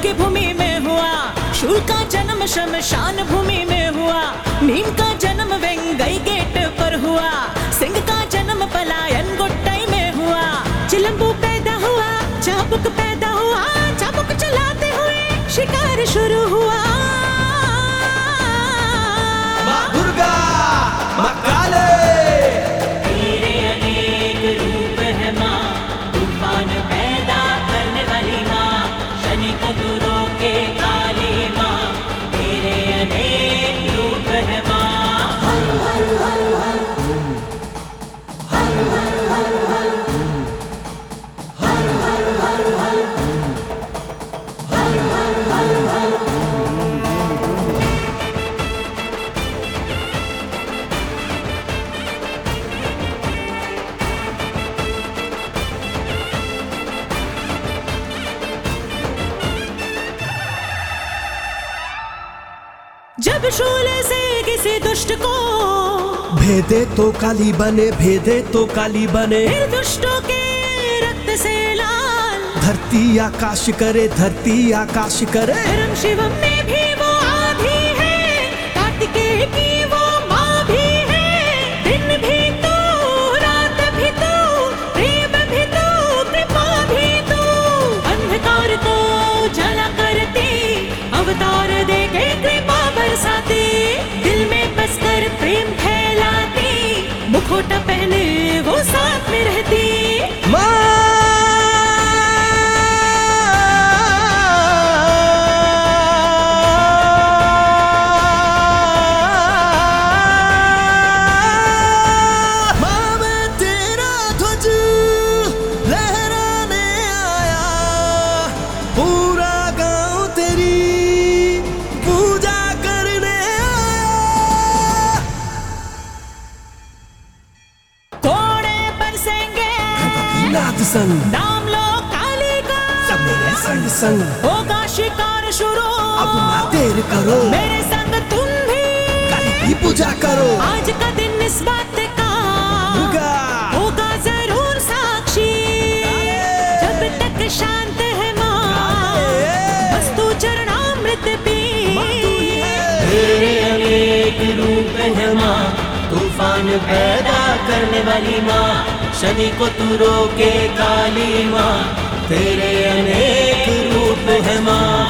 की भूमि में हुआ, शूल का जन्म शमशान भूमि में हुआ, नीम का जन्म वेंगई गेट पर हुआ, सिंह का जन्म पलायन गुट्टाई में हुआ, चिलम्बू पैदा हुआ, चाबुक पैदा हुआ, चाबुक चलाते हुए शिकार शुरू हुआ। माँ दुर्गा, माँ काली, तेरे अनेक रूप है माँ, तूफान पैदा करने वाली माँ, शनि को तू रोके काली माँ, तेरे अनेक रूप है माँ। जब शूल से किसी दुष्ट को भेदे तो काली बने, भेदे तो काली बने, फिर दुष्टों के रक्त से लाल, धरती आकाश करे, धरती आकाश करे। परम शिवम में भी वो आधी है, कार्तिकेय की वो माँ भी है, दिन भी तो रात भी तो, प्रेम भी तो कृपा भी तो, अंधकार को जला करती, अवतार दे के कृपा बरसाती, दिल में बसकर प्रेम फैलाती, मुखोटा पहने वो साथ में रहती। संग नाम लो काली का, सब मेरे संग संग होगा शिकार शुरू, अब ना देर करो, मेरे संग तुम भी काली की पूजा करो। आज का दिन इस बात का होगा जरूर साक्षी, जब तक शांत है माँ, बस तू चरणामृत पी। तेरे अनेक रूप है माँ, तूफान पैदा करने वाली माँ, शनि को तू रोके काली माँ, तेरे अनेक रूप है माँ।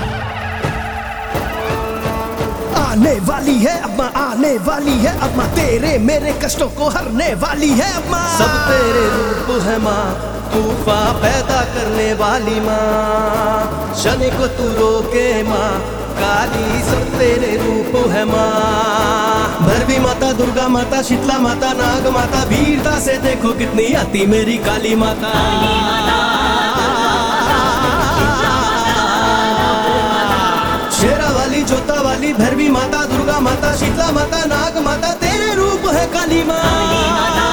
आने वाली है अब माँ, आने वाली है अब माँ, तेरे मेरे कष्टों को हरने वाली है अब माँ। सब तेरे रूप है माँ, तूफान पैदा करने वाली माँ, शनि को तू रोके माँ, काली सब तेरे रूप है माँ। भैरवी माता, दुर्गा माता, शीतला माता, नाग माता, वीरता से देखो कितनी आती मेरी काली माता। शेरा वाली, जोता वाली, भैरवी माता, दुर्गा माता, शीतला माता, नाग माता, तेरे रूप है काली माँ।